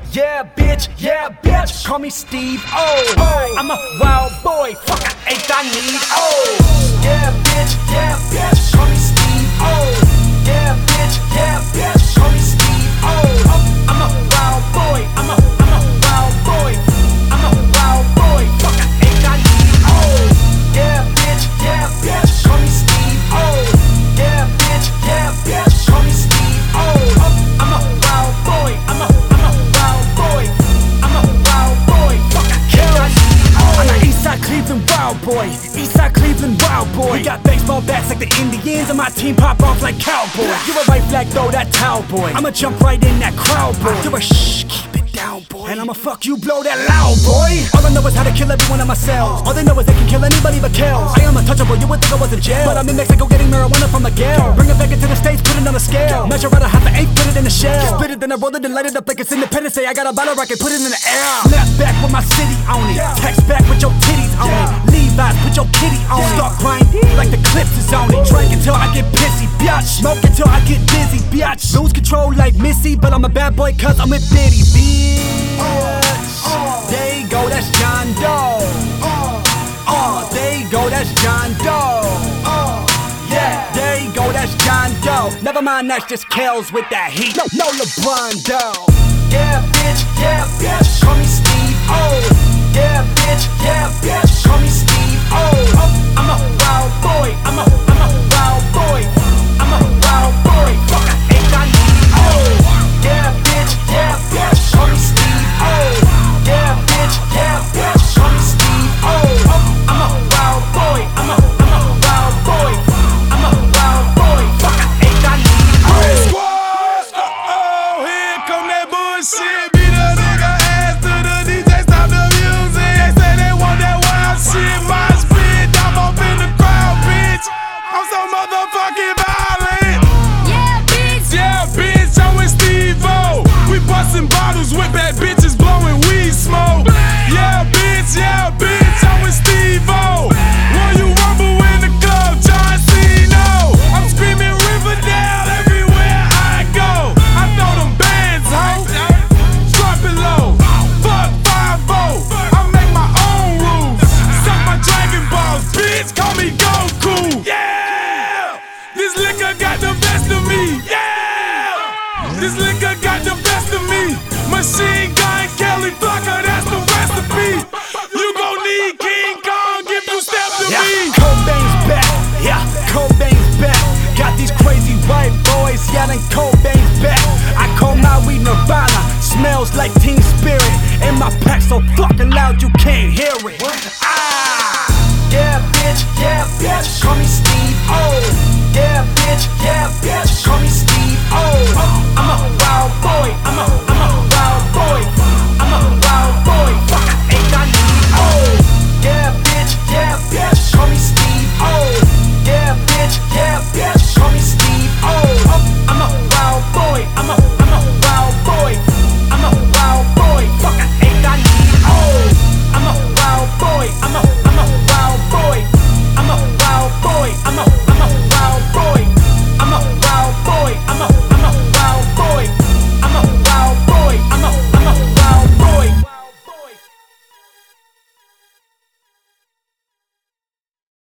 yeah, bitch, call me Steve O. I'm a wild boy, fuck I ain't I need O. Yeah, bitch, call me Steve O. Yeah, bitch, call me Steve O. I'm a wild boy, I'm a wild boy. I'm a wild boy, fuck I ain't I need O. Yeah, bitch, call me Steve O. Yeah, bitch, call me Steve O. I'm a wild boy, I'm a wild boy. I'm a wild boy, fuck I ain't I need O. I'm an Eastside Cleveland wild boy, Eastside Cleveveland wild boy. We got baseball bats like the Indians, and my team pop off like cowboys. You're a right flag, throw that towel boy. I'ma jump right in that crowd boy. You're a shh, keep it down boy. And I'ma fuck you, blow that loud boy. All I know is how to kill every one of my cells. All they know is they can kill anybody but kills. I am untouchable, you would think I was in jail, but I'm in Mexico getting marijuana from Miguel. Bring it back into the States, put it on a scale. Measure out a half an eighth, put it in a shell. Split it, then I roll it and light it up like it's Independence Day. I got a bottle rocket, put it in the air. Snap back with my city on it. Text back with your titties on it. Levi's, put your kitty on it. Start grinding like the clips is on it. Drink until I get pissy, biatch. Smoke until I get dizzy, biatch. Lose control like Missy, but I'm a bad boy cause I'm with Diddy, bitch. There you go, that's John Doe. There you go, that's John Doe. Yeah, there you go, that's John Doe. Never mind, that's just Kells with that heat. No LeBron Doe. Yeah, bitch, call me Steve O. Yeah, bitch, call me Steve O. I'm a wild boy, I'm a wild boy. I'm a wild boy, fuck I ain't I need O. Yeah, bitch, call me Steve O. Yeah, bitch, call me Steve O. I'm a wild boy, I'm a wild boy. I'm a wild boy, fuck I ain't I need O. Squad, here come that bullshit. Beat a nigga ass to the DJ, stop the music. They say they want that wild shit. My spit, I'm up in the crowd, bitch. I'm so motherfucking violent. Yeah, bitch, I'm with Steve-O. We bustin' bottles with bad bitches, blowing weed smoke. Yeah, bitch, I'm with Steve-O. Will you rumble in the club, John Cena? I'm screaming Riverdale everywhere I go. I throw them bands, ho. Drop it low. Fuck 5-0. I make my own rules. Suck my Dragon Balls, bitch. Call me Goku. Yeah. This liquor got the best of me. Yeah. This liquor got the best of me. Machine Gun Kelly Flocker, that's the recipe. You gon' need King Kong if you step to me. Cobain's back, Cobain's back. Got these crazy white boys yelling Cobain's back. I call my weed Nirvana, smells like Teen